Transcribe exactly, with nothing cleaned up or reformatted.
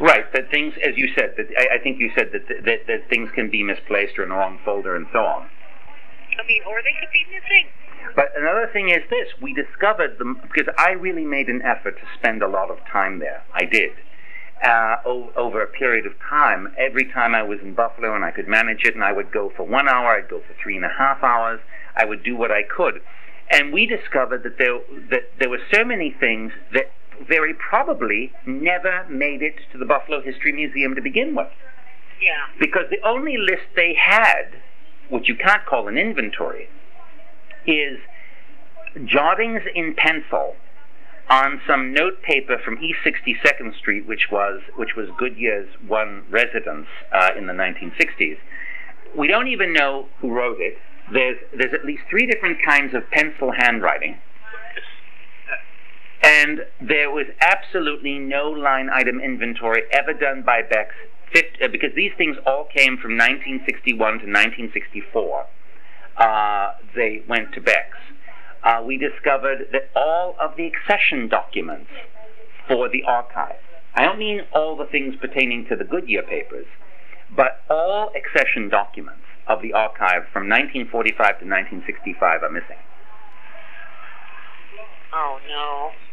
Right, that things, as you said, that I, I think you said that, that that things can be misplaced or in the wrong folder and so on. I mean, or they could be missing. But another thing is this: we discovered them because I really made an effort to spend a lot of time there. I did. Uh, o- over a period of time, every time I was in Buffalo and I could manage it, and I would go for one hour, I'd go for three and a half hours. I would do what I could, and we discovered that there that there were so many things that very probably never made it to the Buffalo History Museum to begin with. Yeah. Because the only list they had, which you can't call an inventory, is jottings in pencil on some note paper from East sixty-second Street, which was which was Goodyear's one residence uh, in the nineteen sixties. We don't even know who wrote it. There's there's at least three different kinds of pencil handwriting, and there was absolutely no line item inventory ever done by Beck's, fifty, uh, because these things all came from nineteen sixty-one to nineteen sixty-four. Uh, they went to Beck's. Uh, we discovered that all of the accession documents for the archive, I don't mean all the things pertaining to the Goodyear papers, but all accession documents of the archive from nineteen forty-five to nineteen sixty-five are missing. Oh, no.